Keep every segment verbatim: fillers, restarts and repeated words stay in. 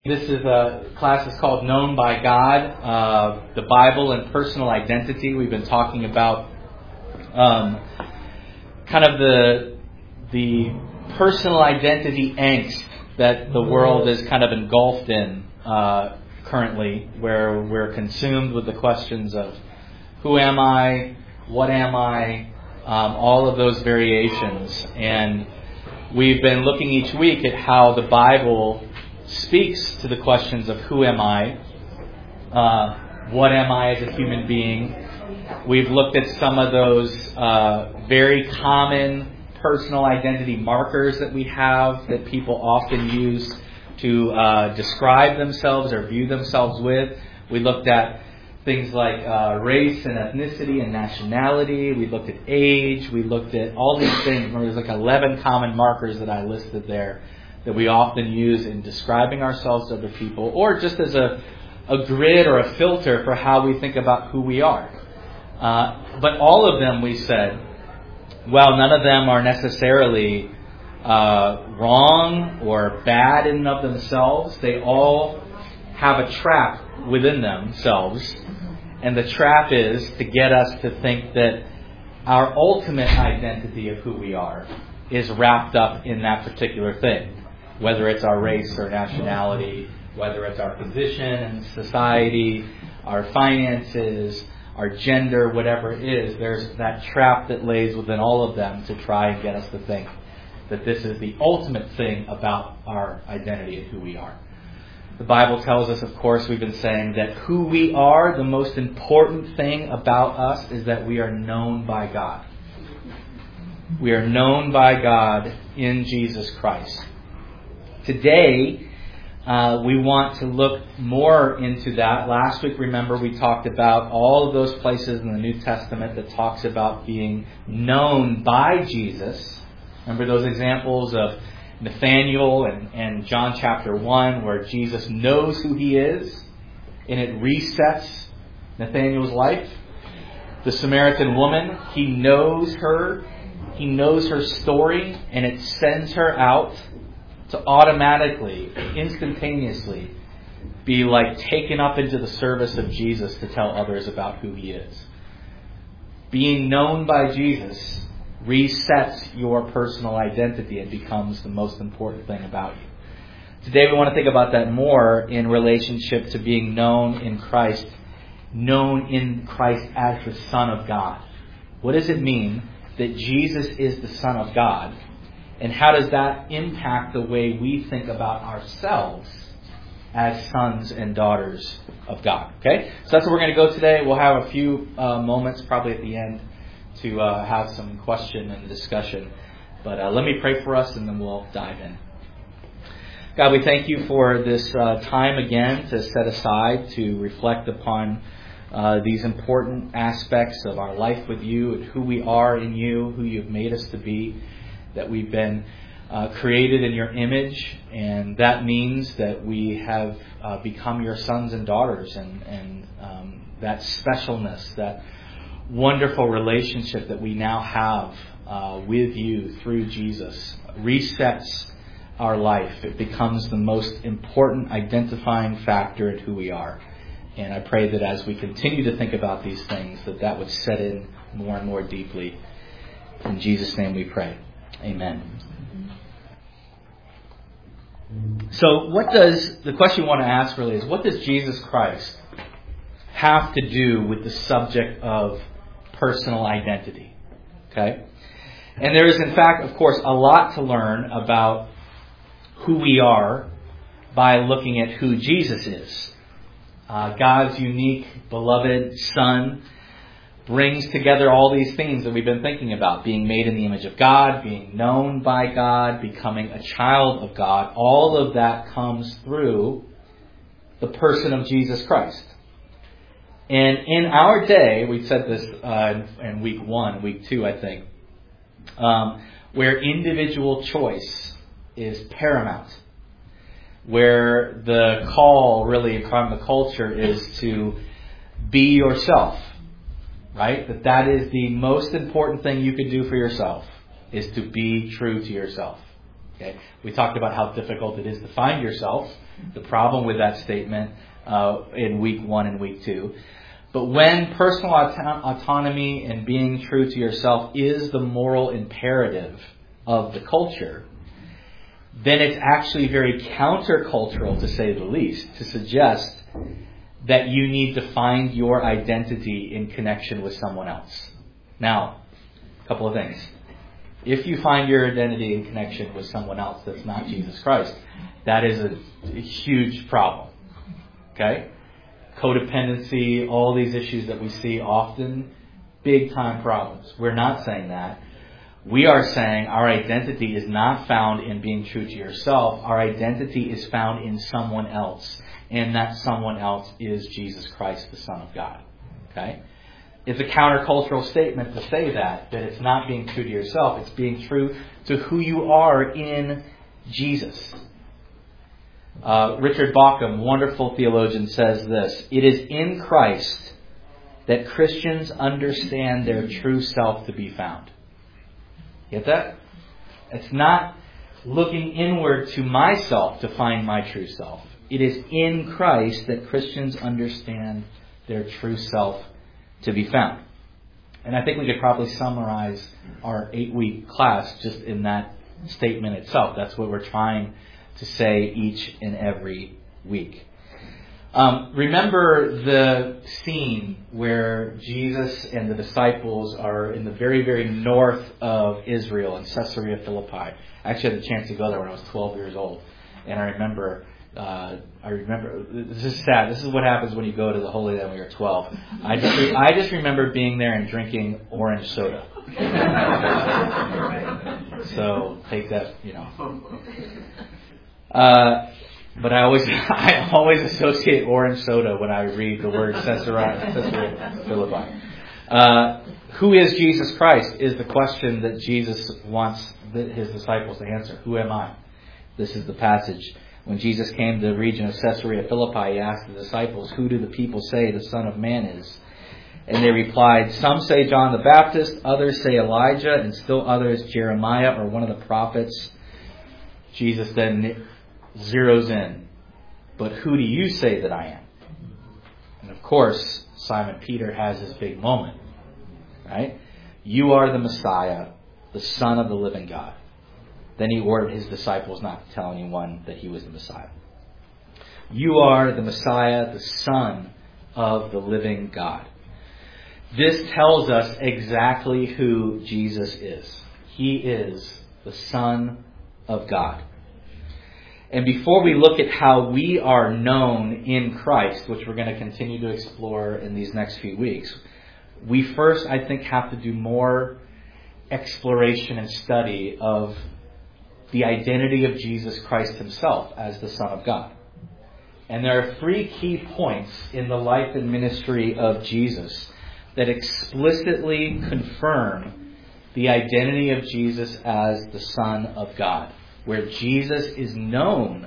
This is a class that's called Known by God, uh, the Bible and Personal Identity. We've been talking about um, kind of the the personal identity angst that the world is kind of engulfed in uh, currently, where we're consumed with the questions of who am I, what am I, um, all of those variations. And we've been looking each week at how the Bible speaks to the questions of who am I, uh, what am I as a human being. We've looked at some of those uh, very common personal identity markers that we have that people often use to uh, describe themselves or view themselves with. We looked at things like uh, race and ethnicity and nationality. We looked at age. We looked at all these things. Remember, there's like eleven common markers that I listed there that we often use in describing ourselves to other people, or just as a, a grid or a filter for how we think about who we are. Uh, but all of them, we said, well, none of them are necessarily uh, wrong or bad in and of themselves. They all have a trap within themselves. And the trap is to get us to think that our ultimate identity of who we are is wrapped up in that particular thing. Whether it's our race or nationality, whether it's our position in society, our finances, our gender, whatever it is, there's that trap that lays within all of them to try and get us to think that this is the ultimate thing about our identity and who we are. The Bible tells us, of course, we've been saying that who we are, the most important thing about us is that we are known by God. We are known by God in Jesus Christ. Today, uh, we want to look more into that. Last week, remember, we talked about all of those places in the New Testament that talks about being known by Jesus. Remember those examples of Nathaniel and, and John chapter one, where Jesus knows who he is, and it resets Nathaniel's life. The Samaritan woman, he knows her, he knows her story, and it sends her out to automatically, instantaneously be like taken up into the service of Jesus to tell others about who he is. Being known by Jesus resets your personal identity and becomes the most important thing about you. Today we want to think about that more in relationship to being known in Christ, known in Christ as the Son of God. What does it mean that Jesus is the Son of God? And how does that impact the way we think about ourselves as sons and daughters of God? Okay? So that's where we're going to go today. We'll have a few uh, moments probably at the end to uh, have some question and discussion. But uh, let me pray for us and then we'll dive in. God, we thank you for this uh, time again to set aside to reflect upon uh, these important aspects of our life with you and who we are in you, who you've made us to be. That we've been uh, created in your image, and that means that we have uh, become your sons and daughters, and, and um, that specialness, that wonderful relationship that we now have uh, with you through Jesus resets our life. It becomes the most important identifying factor in who we are. And I pray that as we continue to think about these things, that that would set in more and more deeply. In Jesus' name we pray. Amen. So what does, the question we want to ask really is, what does Jesus Christ have to do with the subject of personal identity? Okay? And there is, in fact, of course, a lot to learn about who we are by looking at who Jesus is. Uh, God's unique, beloved Son brings together all these things that we've been thinking about. Being made in the image of God, being known by God, becoming a child of God. All of that comes through the person of Jesus Christ. And in our day, we said this uh, in week one, week two, I think, um, where individual choice is paramount. Where the call really from the culture is to be yourself. Right? That that is the most important thing you can do for yourself, is to be true to yourself. Okay? We talked about how difficult it is to find yourself the problem with that statement uh, in week one and week two. But when personal auto- autonomy and being true to yourself is the moral imperative of the culture, then it's actually very countercultural, to say the least, to suggest that you need to find your identity in connection with someone else. Now, a couple of things. If you find your identity in connection with someone else that's not Jesus Christ, that is a, a huge problem. Okay? Codependency, all these issues that we see often, big time problems. We're not saying that. We are saying our identity is not found in being true to yourself. Our identity is found in someone else. And that someone else is Jesus Christ, the Son of God. Okay? It's a countercultural statement to say that, that it's not being true to yourself. It's being true to who you are in Jesus. Uh, Richard Bauckham, wonderful theologian, says this: it is in Christ that Christians understand their true self to be found. Get that? It's not looking inward to myself to find my true self. It is in Christ that Christians understand their true self to be found. And I think we could probably summarize our eight-week class just in that statement itself. That's what we're trying to say each and every week. Um, remember the scene where Jesus and the disciples are in the very, very north of Israel in Caesarea Philippi. I actually had the chance to go there when I was twelve years old. And I remember, uh, I remember, this is sad. This is what happens when you go to the Holy Land when you're twelve. I just, I just remember being there and drinking orange soda. So take that, you know. Uh, But I always I always associate orange soda when I read the word Caesarea, Caesarea Philippi. Uh, who is Jesus Christ is the question that Jesus wants his disciples to answer. Who am I? This is the passage. When Jesus came to the region of Caesarea Philippi, he asked the disciples, who do the people say the Son of Man is? And they replied, some say John the Baptist, others say Elijah, and still others Jeremiah or one of the prophets. Jesus then zeroes in. But who do you say that I am? And of course, Simon Peter has his big moment. Right? You are the Messiah, the Son of the living God. Then he ordered his disciples not to tell anyone that he was the Messiah. You are the Messiah, the Son of the living God. This tells us exactly who Jesus is. He is the Son of God. And before we look at how we are known in Christ, which we're going to continue to explore in these next few weeks, we first, I think, have to do more exploration and study of the identity of Jesus Christ himself as the Son of God. And there are three key points in the life and ministry of Jesus that explicitly confirm the identity of Jesus as the Son of God, where Jesus is known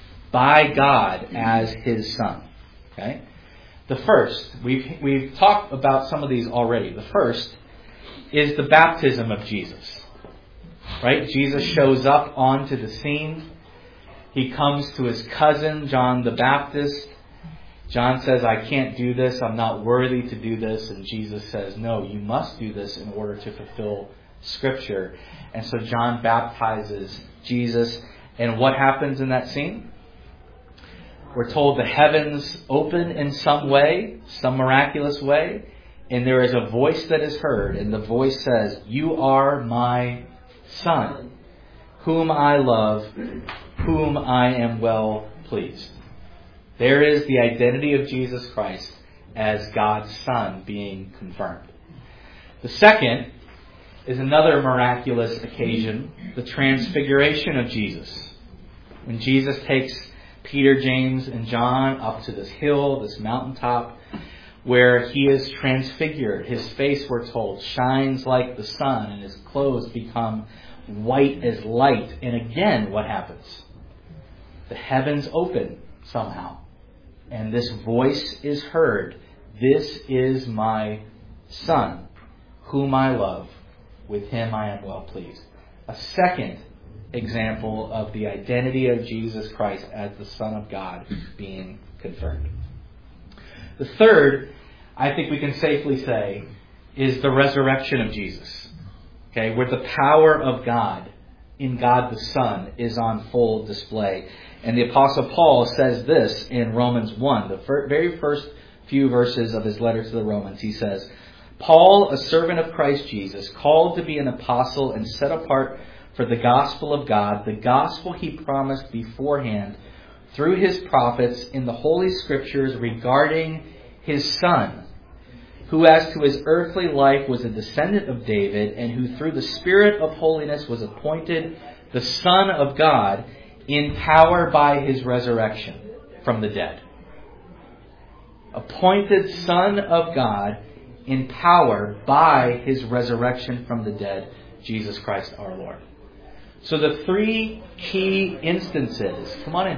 by God as his Son. Okay? The first, we've, we've talked about some of these already. The first is the baptism of Jesus. Right? Jesus shows up onto the scene. He comes to his cousin, John the Baptist. John says, I can't do this. I'm not worthy to do this. And Jesus says, no, you must do this in order to fulfill Scripture. And so John baptizes Jesus. And what happens in that scene? We're told the heavens open in some way, some miraculous way. And there is a voice that is heard. And the voice says, you are my Son, whom I love, whom I am well pleased. There is the identity of Jesus Christ as God's Son being confirmed. The second is another miraculous occasion, the transfiguration of Jesus. When Jesus takes Peter, James, and John up to this hill, this mountaintop, where he is transfigured. His face, we're told, shines like the sun, and his clothes become white as light. And again, what happens? The heavens open somehow. And this voice is heard. This is my Son, whom I love. With him I am well pleased. A second example of the identity of Jesus Christ as the Son of God being confirmed. The third, I think we can safely say, is the resurrection of Jesus. Okay, where the power of God in God the Son is on full display. And the Apostle Paul says this in Romans one, the fir- very first few verses of his letter to the Romans. He says, Paul, a servant of Christ Jesus, called to be an apostle and set apart for the gospel of God, the gospel he promised beforehand through his prophets in the Holy Scriptures regarding his Son, who as to his earthly life was a descendant of David, and who through the Spirit of holiness was appointed the Son of God in power by his resurrection from the dead. Appointed Son of God in power by his resurrection from the dead, Jesus Christ our Lord. So the three key instances, come on in.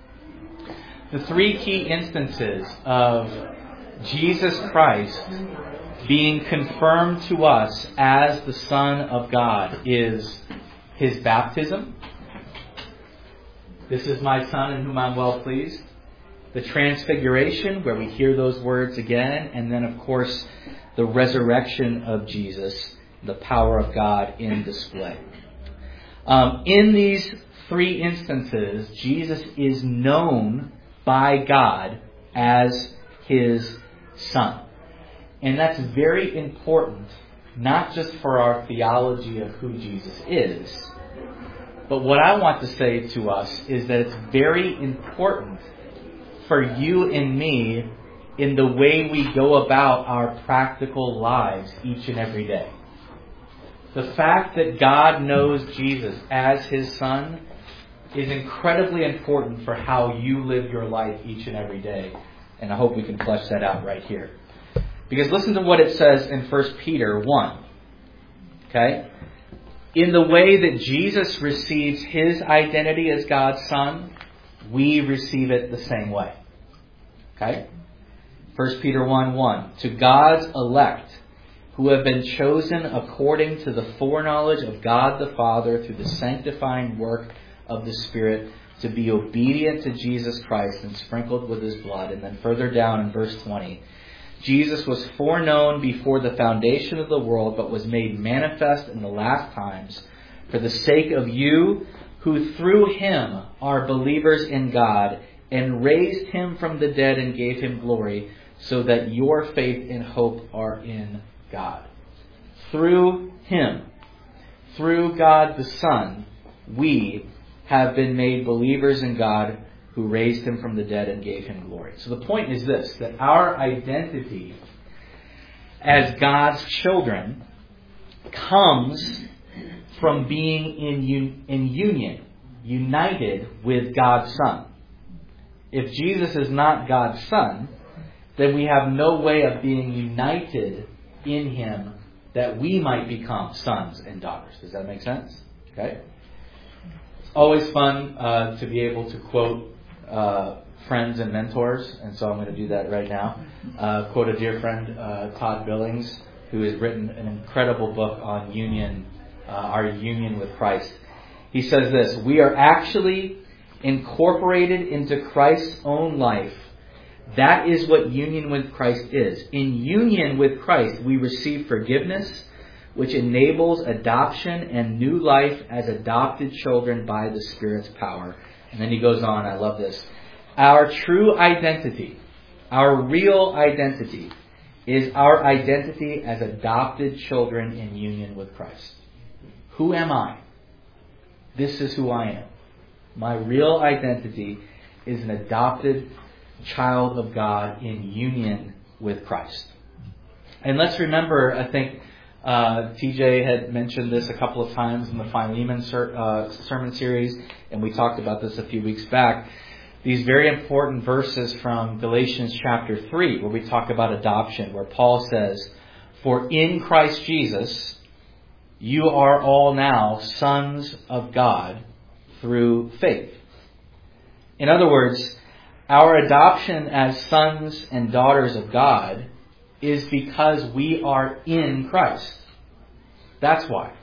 The three key instances of Jesus Christ being confirmed to us as the Son of God is his baptism. This is my Son in whom I'm well pleased. The transfiguration, where we hear those words again. And then, of course, the resurrection of Jesus, the power of God in display. Um, in these three instances, Jesus is known by God as his Son. And that's very important, not just for our theology of who Jesus is, but what I want to say to us is that it's very important for you and me in the way we go about our practical lives each and every day. The fact that God knows Jesus as his Son is incredibly important for how you live your life each and every day. And I hope we can flesh that out right here. Because listen to what it says in First Peter one. Okay? In the way that Jesus receives his identity as God's Son, we receive it the same way. Okay? First Peter one one. To God's elect, who have been chosen according to the foreknowledge of God the Father through the sanctifying work of the Spirit, to be obedient to Jesus Christ and sprinkled with his blood. And then further down in verse twenty, Jesus was foreknown before the foundation of the world, but was made manifest in the last times for the sake of you, who through him are believers in God, and raised him from the dead and gave him glory, so that your faith and hope are in God. Through him, through God the Son, we have been made believers in God, who raised him from the dead and gave him glory. So the point is this, that our identity as God's children comes from being in, un- in union, united with God's Son. If Jesus is not God's Son, then we have no way of being united in him that we might become sons and daughters. Does that make sense? Okay. It's always fun uh, to be able to quote uh, friends and mentors, and so I'm going to do that right now. Uh, quote a dear friend, uh, Todd Billings, who has written an incredible book on union, uh, our union with Christ. He says this: we are actually incorporated into Christ's own life. That is what union with Christ is. In union with Christ, we receive forgiveness, which enables adoption and new life as adopted children by the Spirit's power. And then he goes on, I love this. Our true identity, our real identity, is our identity as adopted children in union with Christ. Who am I? This is who I am. My real identity is an adopted child of God in union with Christ. And let's remember, I think uh, T J had mentioned this a couple of times in the Philemon ser- uh, sermon series, and we talked about this a few weeks back. These very important verses from Galatians chapter three, where we talk about adoption, where Paul says, "For in Christ Jesus, you are all now sons of God through faith." In other words, our adoption as sons and daughters of God is because we are in Christ. That's why.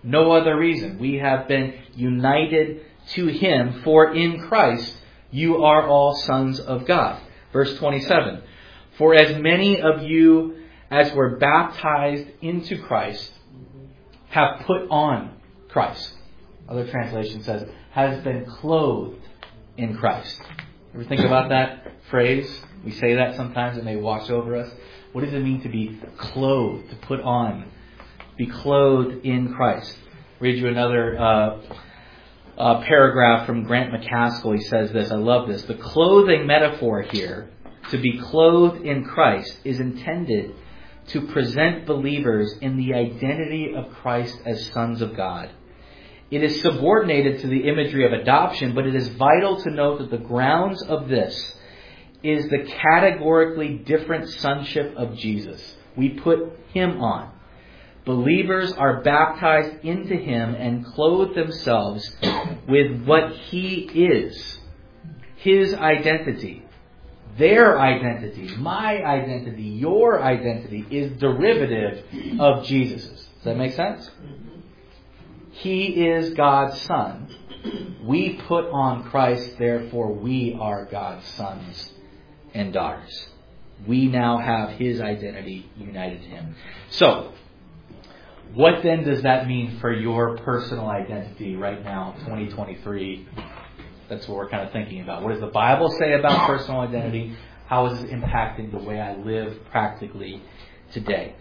No other reason. We have been united to Him, for in Christ you are all sons of God. Verse twenty-seven. For as many of you as were baptized into Christ have put on Christ. Other translation says, has been clothed in Christ. Ever think about that phrase? We say that sometimes, it may wash over us. What does it mean to be clothed, to put on? Be clothed in Christ. Read you another uh, uh, paragraph from Grant McCaskill. He says this, I love this. The clothing metaphor here, to be clothed in Christ, is intended to present believers in the identity of Christ as sons of God. It is subordinated to the imagery of adoption, but it is vital to note that the grounds of this is the categorically different sonship of Jesus. We put Him on. Believers are baptized into Him and clothe themselves with what He is. His identity. Their identity, my identity, your identity is derivative of Jesus's. Does that make sense? He is God's Son. We put on Christ, therefore we are God's sons and daughters. We now have His identity united to Him. So, what then does that mean for your personal identity right now, twenty twenty-three? That's what we're kind of thinking about. What does the Bible say about personal identity? How is it impacting the way I live practically today?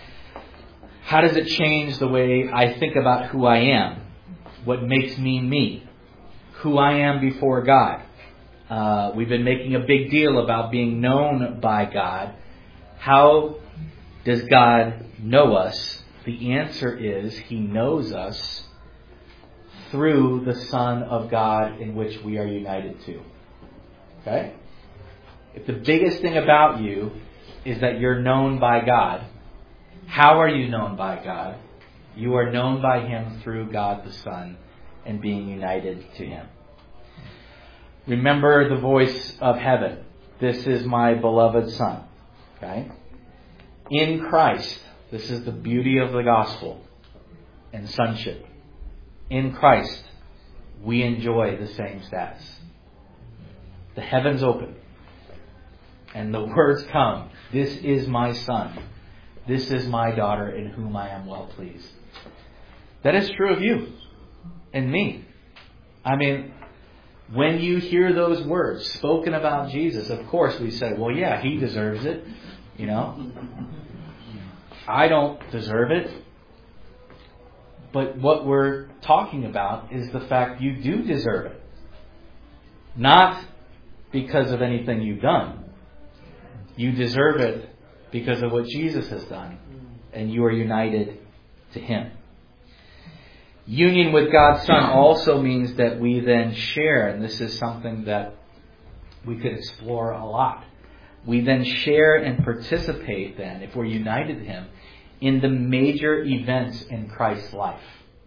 How does it change the way I think about who I am? What makes me me? Who I am before God? Uh, we've been making a big deal about being known by God. How does God know us? The answer is He knows us through the Son of God in which we are united to. Okay? If the biggest thing about you is that you're known by God, how are you known by God? You are known by Him through God the Son and being united to Him. Remember the voice of heaven. This is my beloved Son. Okay? In Christ, this is the beauty of the gospel and sonship. In Christ, we enjoy the same status. The heavens open. And the words come. This is my Son. This is my daughter in whom I am well pleased. That is true of you and me. I mean, when you hear those words spoken about Jesus, of course we say, well, yeah, He deserves it. You know, I don't deserve it. But what we're talking about is the fact you do deserve it. Not because of anything you've done. You deserve it because of what Jesus has done. And you are united to Him. Union with God's Son also means that we then share, and this is something that we could explore a lot. We then share and participate then, if we're united to Him, in the major events in Christ's life.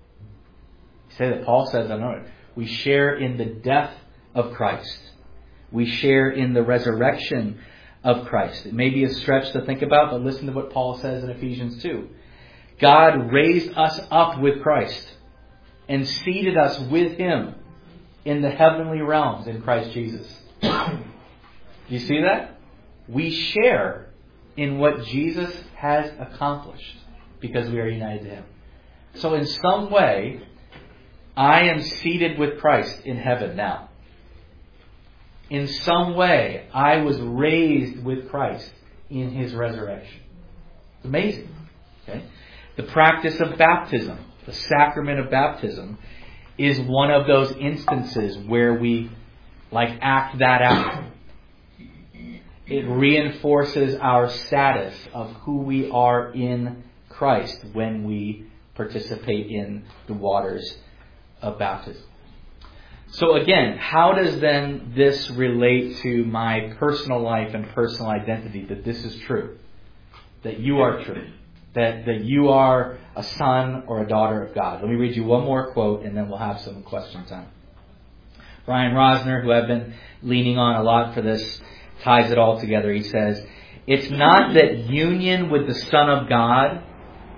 You say that Paul says, I know it. We share in the death of Christ. We share in the resurrection of Christ. It may be a stretch to think about, but listen to what Paul says in Ephesians two. God raised us up with Christ and seated us with Him in the heavenly realms in Christ Jesus. Do you see that? We share in what Jesus has accomplished because we are united to Him. So in some way, I am seated with Christ in heaven now. In some way, I was raised with Christ in His resurrection. It's amazing. Okay? The practice of baptism, the sacrament of baptism, is one of those instances where we like act that out. It reinforces our status of who we are in Christ when we participate in the waters of baptism. So again, how does then this relate to my personal life and personal identity, that this is true? That you are true? That, that you are a son or a daughter of God? Let me read you one more quote and then we'll have some question time. Brian Rosner, who I've been leaning on a lot for this, ties it all together. He says, it's not that union with the Son of God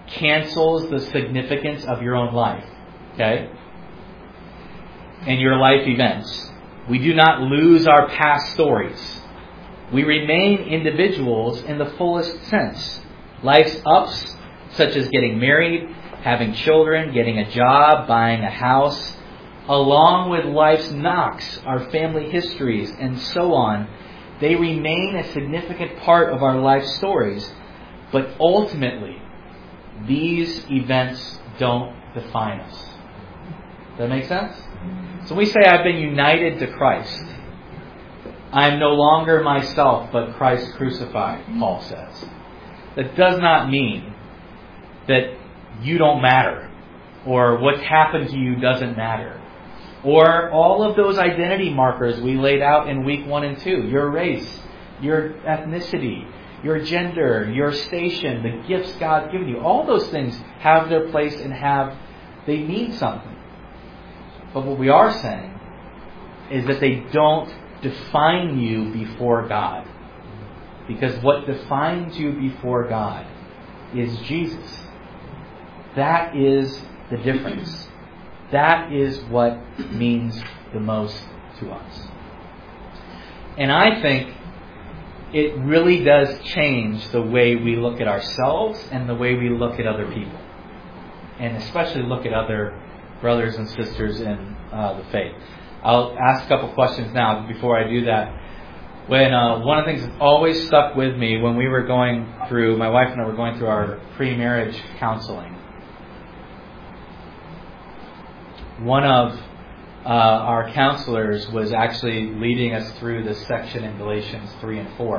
cancels the significance of your own life, okay? And your life events. We do not lose our past stories. We remain individuals in the fullest sense. Life's ups, such as getting married, having children, getting a job, buying a house, along with life's knocks, our family histories, and so on, they remain a significant part of our life stories. But ultimately, these events don't define us. Does that make sense? So we say, I've been united to Christ. I am no longer myself, but Christ crucified, Paul says. That does not mean that you don't matter, or what's happened to you doesn't matter, or all of those identity markers we laid out in week one and two, your race, your ethnicity, your gender, your station, the gifts God's given you. All those things have their place and have, they mean something. But what we are saying is that they don't define you before God. Because what defines you before God is Jesus. That is the difference. That is what means the most to us. And I think it really does change the way we look at ourselves and the way we look at other people. And especially look at other brothers and sisters in uh, the faith. I'll ask a couple questions now. Before I do that, when uh, one of the things that always stuck with me when we were going through, my wife and I were going through our pre-marriage counseling, one of uh, our counselors was actually leading us through this section in Galatians three and four,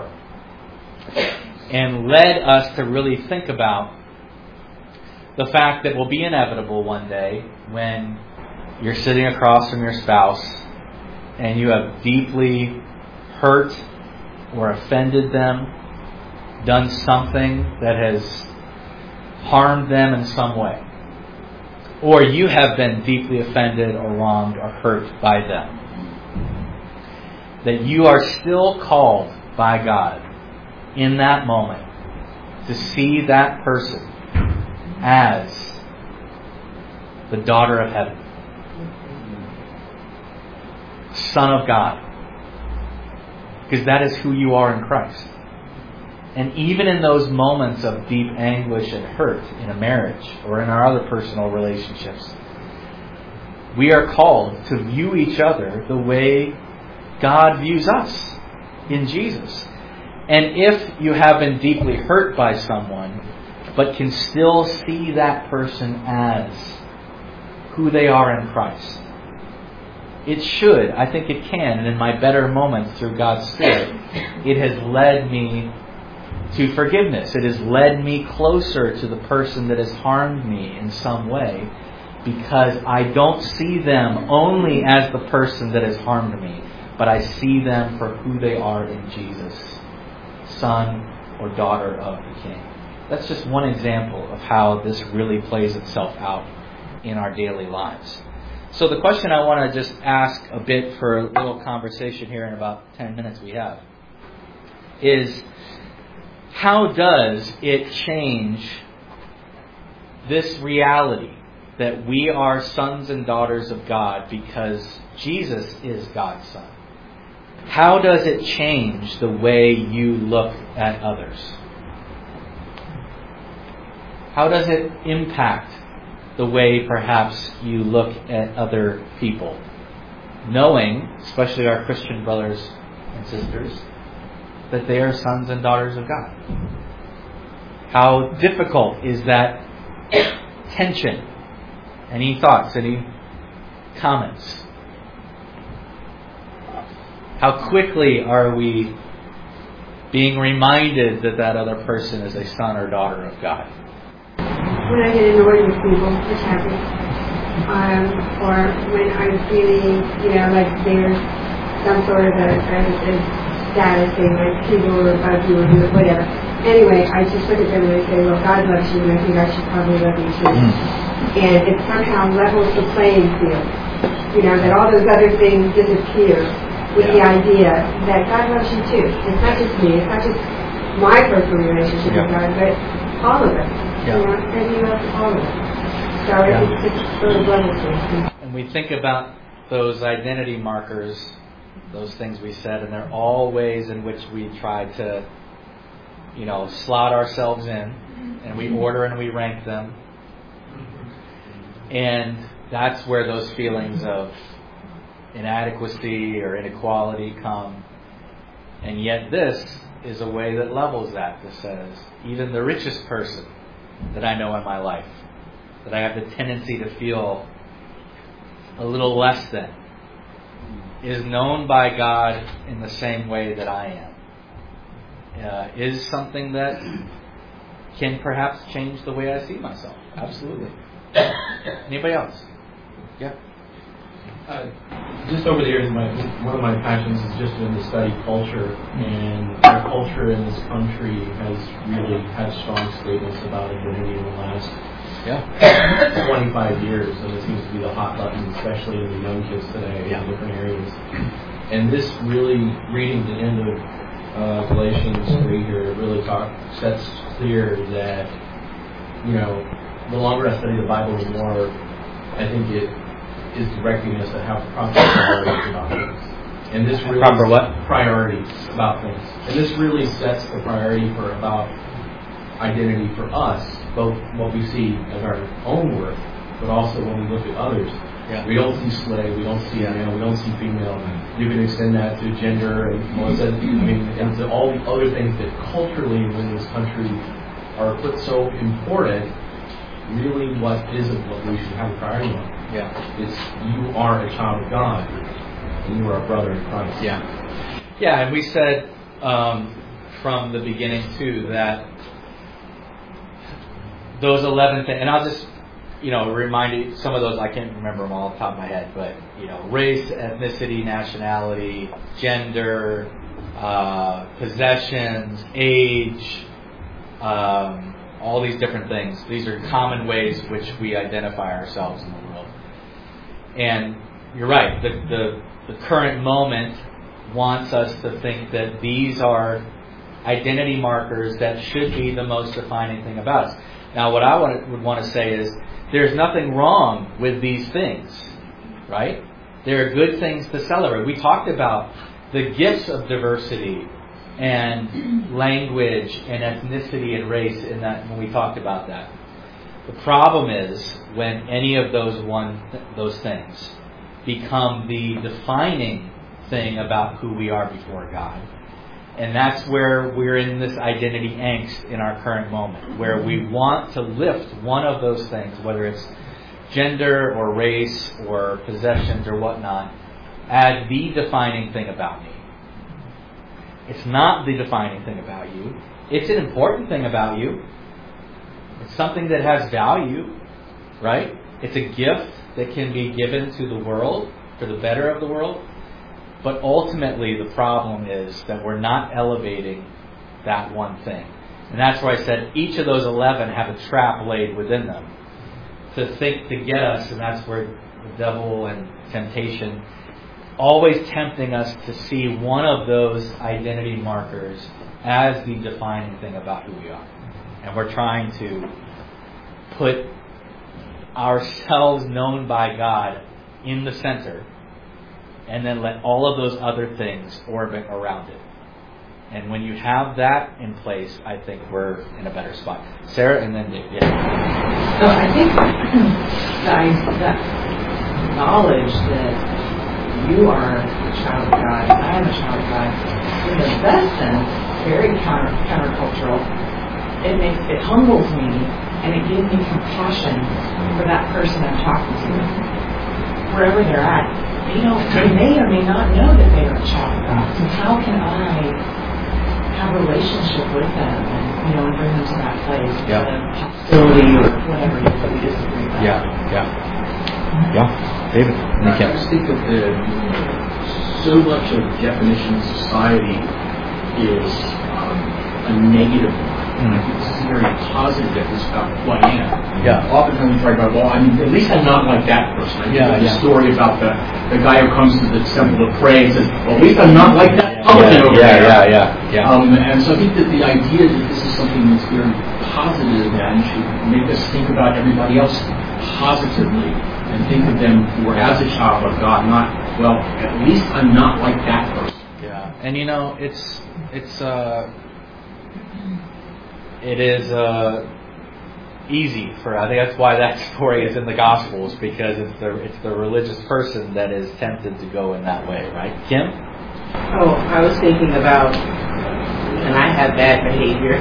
and led us to really think about the fact that will be inevitable one day when you're sitting across from your spouse and you have deeply hurt or offended them, done something that has harmed them in some way, or you have been deeply offended or wronged or hurt by them, that you are still called by God in that moment to see that person as the daughter of heaven, Son of God, because that is who you are in Christ. And even in those moments of deep anguish and hurt in a marriage or in our other personal relationships, we are called to view each other the way God views us in Jesus. And if you have been deeply hurt by someone, but can still see that person as who they are in Christ, it should, I think it can, and in my better moments through God's Spirit, it has led me to forgiveness. It has led me closer to the person that has harmed me in some way, because I don't see them only as the person that has harmed me, but I see them for who they are in Jesus, son or daughter of the King. That's just one example of how this really plays itself out in our daily lives. So the question I want to just ask a bit for a little conversation here in about ten minutes we have is, how does it change this reality that we are sons and daughters of God because Jesus is God's Son? How does it change the way you look at others? How does it impact the way perhaps you look at other people, knowing, especially our Christian brothers and sisters, that they are sons and daughters of God? How difficult is that tension? Any thoughts? Any comments? How quickly are we being reminded that that other person is a son or daughter of God? When I get annoyed with people, which happens, um, or when I'm feeling, you know, like there's some sort of a, a status thing, like people are above you or do whatever. Anyway, I just look at them and I say, well, God loves you, and I think I should probably love you too. Mm. And it somehow levels the playing field. You know, that all those other things disappear with yeah. the idea that God loves you too. It's not just me, it's not just my personal relationship yeah. with God, but all of us. Yeah. You know, and you love all of it. So yeah. it's, it's sort of level things. And we think about those identity markers, those things we said, and they're all ways in which we try to, you know, slot ourselves in, and we order and we rank them. And that's where those feelings of inadequacy or inequality come. And yet this is a way that levels that, that says, even the richest person that I know in my life, that I have the tendency to feel a little less than, is known by God in the same way that I am. Uh, is something that can perhaps change the way I see myself. Absolutely. Anybody else? Yeah. Uh, just over the years, my, one of my passions has just been to study culture, and our culture in this country has really had strong statements about identity in the last yeah. twenty-five years, and it seems to be the hot button, especially in the young kids today yeah. in different areas. And this really, reading the end of uh, Galatians three here, really talk, sets clear that, you know, the longer I study the Bible, the more I think it is directing us to have proper priorities about things. And this really proper what? Priorities about things. And this really sets the priority for about identity for us, both what we see as our own worth, but also when we look at others. Yeah. We don't see slave, we don't see male, we don't see female. You can extend that to gender and Melissa, I mean, and to all the other things that culturally in this country are put so important. Really, what isn't what we should have a priority on? Yeah, it's you are a child of God, and you are a brother in Christ. Yeah, yeah, and we said um, from the beginning too that those eleven things, and I'll just you know remind you some of those. I can't remember them all off the top of my head, but you know, race, ethnicity, nationality, gender, uh, possessions, age. Um, all these different things. These are common ways which we identify ourselves in the world. And you're right, the, the, the current moment wants us to think that these are identity markers that should be the most defining thing about us. Now what I want, would want to say is there's nothing wrong with these things, right? There are good things to celebrate. We talked about the gifts of diversity and language and ethnicity and race in that when we talked about that. The problem is when any of those one those things become the defining thing about who we are before God. And that's where we're in this identity angst in our current moment, where we want to lift one of those things, whether it's gender or race or possessions or whatnot, as the defining thing about me. It's not the defining thing about you. It's an important thing about you. It's something that has value, right? It's a gift that can be given to the world for the better of the world. But ultimately, the problem is that we're not elevating that one thing. And that's why I said each of those eleven have a trap laid within them to think to get us, and that's where the devil and temptation always tempting us to see one of those identity markers as the defining thing about who we are. And we're trying to put ourselves known by God in the center and then let all of those other things orbit around it. And when you have that in place, I think we're in a better spot. Sarah and then Dave. Yeah. So I think that, that knowledge that you are a child of God, I am a child of God, in the best sense, very counter countercultural. It makes it humbles me and it gives me compassion for that person I'm talking to. Wherever they're at, they don't they may or may not know that they are a child of God. So how can I have a relationship with them and you know and bring them to that place yeah. of hostility or whatever it is that we disagree about? Yeah, yeah. Yeah, David. I just think that the, so much of definition of society is um, a negative one. And I think this is very positive that this is about who I am. Yeah. Oftentimes we talk about, well, I mean, at least I'm not like that person. I think Yeah, of the yeah. story about the, the guy who comes to the temple to pray and says, well, at least I'm not like that publican over yeah, there. yeah, yeah, yeah. Um, and so I think that the idea that this is something that's very positive and should make us think about everybody else positively and think of them who are as a child of God, not, well, at least I'm not like that person. Yeah, and you know, it's it's uh, it is uh, easy for. I think that's why that story is in the Gospels, because it's the it's the religious person that is tempted to go in that way, right? Kim? Oh, I was thinking about, and I have bad behavior,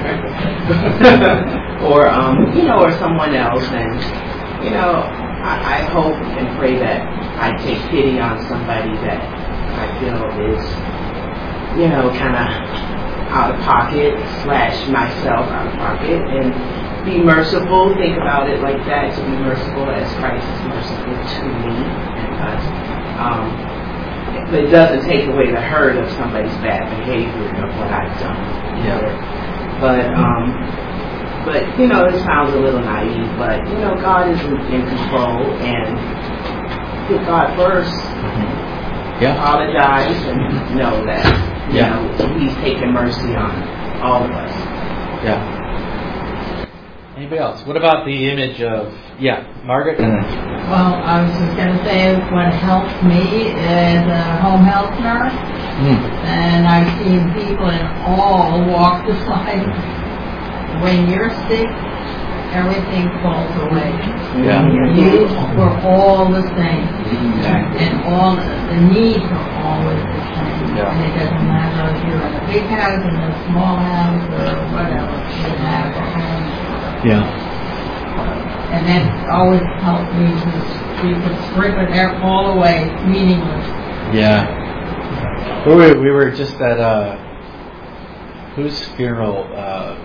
or um, you know, or someone else, and you know, I, I hope and pray that I take pity on somebody that I feel is, you know, kind of out of pocket, slash myself out of pocket, and be merciful. Think about it like that, to be merciful as Christ is merciful to me and us. Um, but it doesn't take away the hurt of somebody's bad behavior of what I've done. Yeah. But um, but you know, it sounds a little naive, but you know, God is in, in control, and put God first. Mm-hmm. Yeah. Apologize and know that you Yeah. know He's taking mercy on all of us. Yeah. Anybody else? What about the image of yeah, Margaret? Well, I was just going to say what helps me is a home health nurse, Mm. and I've seen people in all walks of life. When you're sick, everything falls away. Yeah. You were all the same, Yeah. and all the needs are always the same. Yeah. And it doesn't matter if you're in a big house, in a small house, or whatever. You have a home. Yeah. And that always helped me to, you could strip it all away, meaningless. Yeah. We were, we were just at uh, whose funeral? Uh,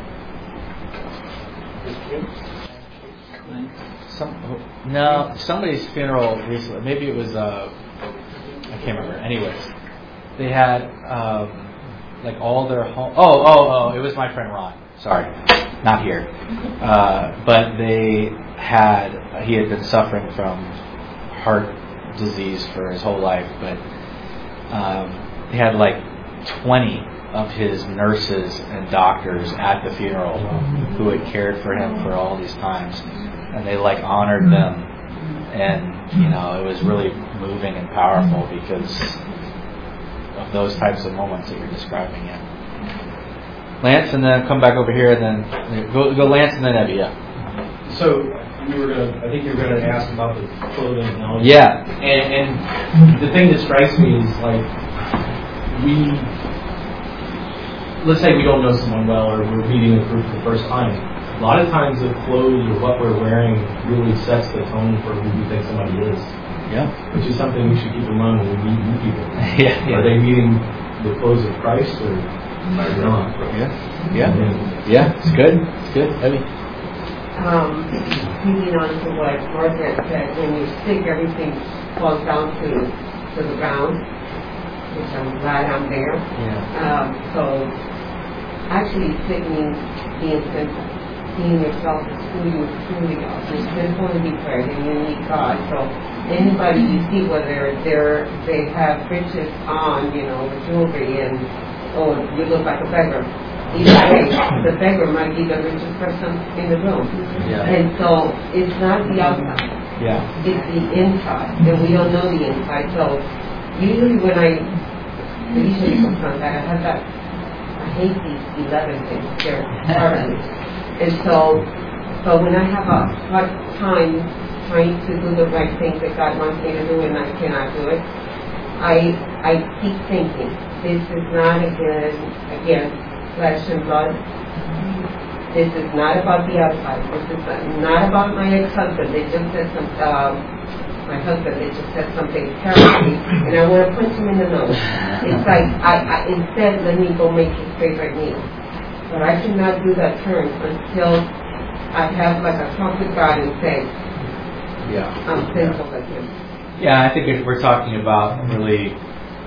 some no, somebody's funeral recently. Maybe it was uh, I can't remember. Anyways, they had um, like all their home. Oh, oh, oh! It was my friend Ron. Sorry, not here. Uh, but they had he had been suffering from heart disease for his whole life, but. Um, He had like twenty of his nurses and doctors at the funeral who had cared for him for all these times, and they like honored them, and you know it was really moving and powerful because of those types of moments that you're describing. Yeah. Lance, and then come back over here, and then go, go Lance, and then Evie. Yeah. So you were gonna, I think you were gonna ask about the clothing analogy. Yeah. And, and the thing that strikes me is like we, let's say we don't know someone well, or we're meeting a group for the first time. A lot of times the clothes or what we're wearing really sets the tone for who we think somebody is. Yeah. Which is something we should keep in mind when we meet new people. Yeah. Yeah. Are they meeting the clothes of Christ or are they not? Yeah. Yeah. Yeah. It's good. It's good. Evie. Um, hanging on to what Margaret said, when you're sick, everything falls down to to the ground, which I'm glad I'm there. Yeah. Um, so actually, sick means being simple, seeing yourself as who you truly are. You're simple and declared, and you need God. So anybody you see, whether they're they have riches on, you know, jewelry, and oh, you look like a beggar. Either way, the beggar might be the richest person in the room. Yeah. And so it's not the outside, Yeah. it's the inside, and we don't know the inside. So usually when I, usually sometimes I have that, I hate these eleven things, they're hard on me. And so, so when I have a hard time trying to do the right things that God wants me to do and I cannot do it, I I keep thinking, this is not again, again, flesh and blood. This is not about the outside. This is not about my ex-husband. They just said some, um, my husband, they just said something terribly, and I want to punch him in the nose. It's like, I, I instead, let me go make his favorite meal. But I cannot do that turn until I have like a talk with God and say, Yeah. I'm sinful like him. Yeah, I think if we're talking about really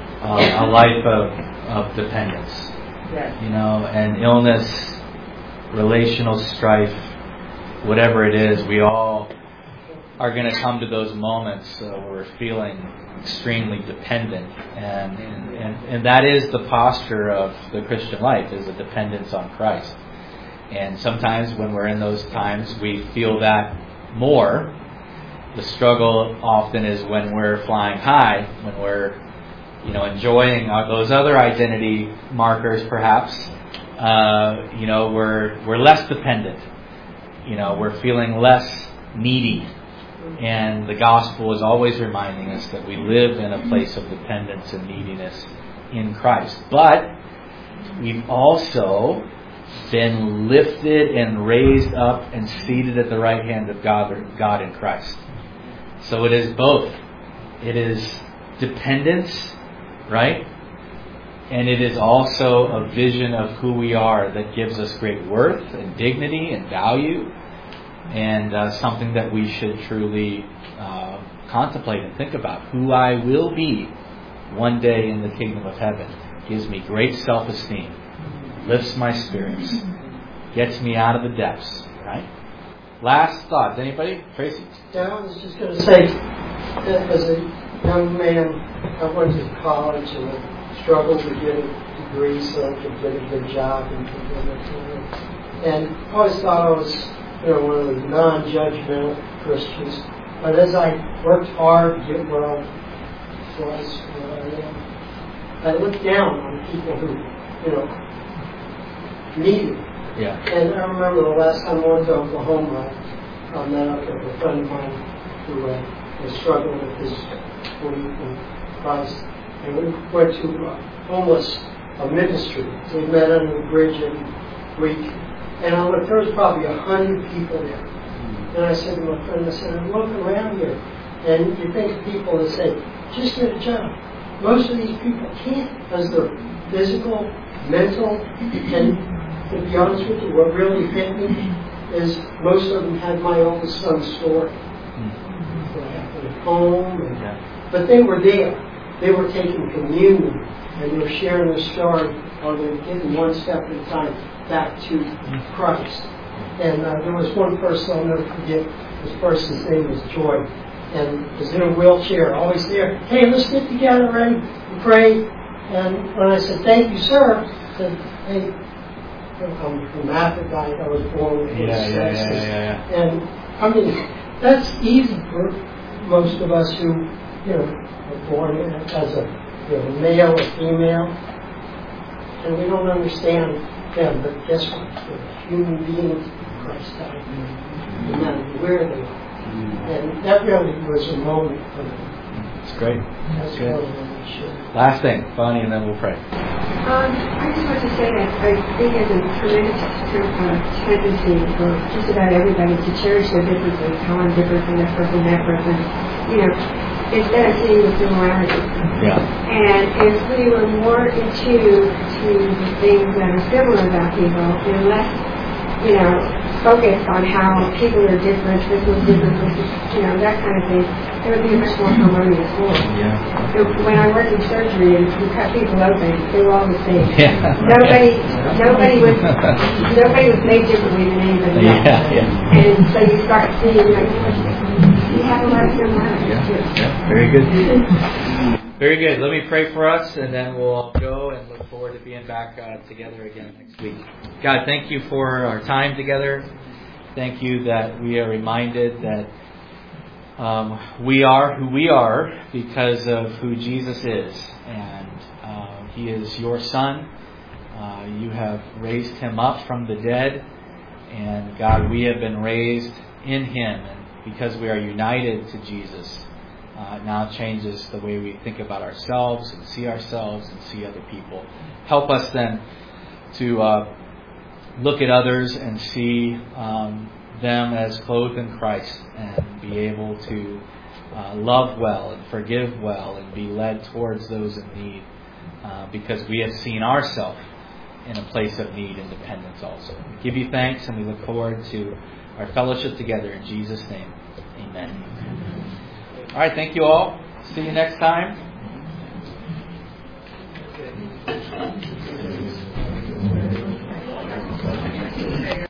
uh, a life of, of dependence. Yes. You know, and illness relational strife, whatever it is, we all are going to come to those moments uh, where we're feeling extremely dependent, and, and and that is the posture of the Christian life, is a dependence on Christ. And sometimes when we're in those times, we feel that more. The struggle often is when we're flying high, when we're, you know, enjoying those other identity markers, perhaps. Uh, you know, we're we're less dependent. You know, we're feeling less needy. And the gospel is always reminding us that we live in a place of dependence and neediness in Christ. But we've also been lifted and raised up and seated at the right hand of God, God in Christ. So it is both. It is dependence, right? And it is also a vision of who we are that gives us great worth and dignity and value. And uh, something that we should truly uh, contemplate and think about. Who I will be one day in the kingdom of heaven gives me great self-esteem, lifts my spirits, gets me out of the depths. Right? Last thoughts. Anybody? Tracy? Yeah, I was just going to say, that as a young man, I went to college and I struggled to get a degree so I could get a good job and and I always thought I was, you know, one of the non-judgmental Christians. But as I worked hard to get where I was, where I am, I looked down on people who, you know, needed. Yeah. And I remember the last time I went to Oklahoma, I met up with a friend of mine who uh, was struggling with his belief in Christ. And we went to uh, homeless a ministry. We met under the bridge every week. And I looked, there was probably a hundred people there. And I said to my friend, I said, I'm looking around here. And you think of people that say, just get a job. Most of these people can't because they're physical, mental, and to be honest with you, what really hit me is most of them had my oldest son's story. What happened at home. And, but they were there. They were taking communion and they were sharing their story, or they were getting one step at a time back to Christ. And uh, there was one person I'll never forget. This person's name was Joy, and was in a wheelchair, always there. Hey, let's get together and pray. And when I said, "Thank you, sir," I said, "Hey, I'm from Africa. I was born with yeah, yeah, yeah, yeah, yeah. And I mean, that's easy for most of us who, you know, are born as a you know, male or female, and we don't understand them. But guess what? They're human beings. Christ died, no matter where they are. And that really was a moment for them. It's great. That's good. what I should. Last thing, Bonnie, and then we'll pray. Um, I just want to say that I think there's a tremendous uh, tendency for just about everybody to cherish their differences, how I'm different from this person, that person, you know, instead of seeing the similarity. Yeah. And if we were more in tune to the things that are similar about people and less, you know, focused on how people are different, this was different, this is, you know, that kind of thing, it would be a much more harmonious world. Yeah. So when I worked in surgery and we cut people open, they were all the same. Yeah. Nobody, nobody was, nobody was made differently than anybody else. Yeah, yeah. And so you start seeing, like, you have a lot of similarities Yeah. too. Yeah. Very good. Very good. Let me pray for us, and then we'll go and look forward to being back uh, together again next week. God, thank you for our time together. Thank you that we are reminded that um, we are who we are because of who Jesus is. And uh, He is your Son. Uh, you have raised Him up from the dead. And God, we have been raised in Him. And because we are united to Jesus, Uh, now changes the way we think about ourselves and see ourselves and see other people. Help us then to uh, look at others and see um, them as clothed in Christ and be able to uh, love well and forgive well and be led towards those in need uh, because we have seen ourselves in a place of need and dependence also. We give you thanks and we look forward to our fellowship together in Jesus' name. Amen. All right, thank you all. See you next time.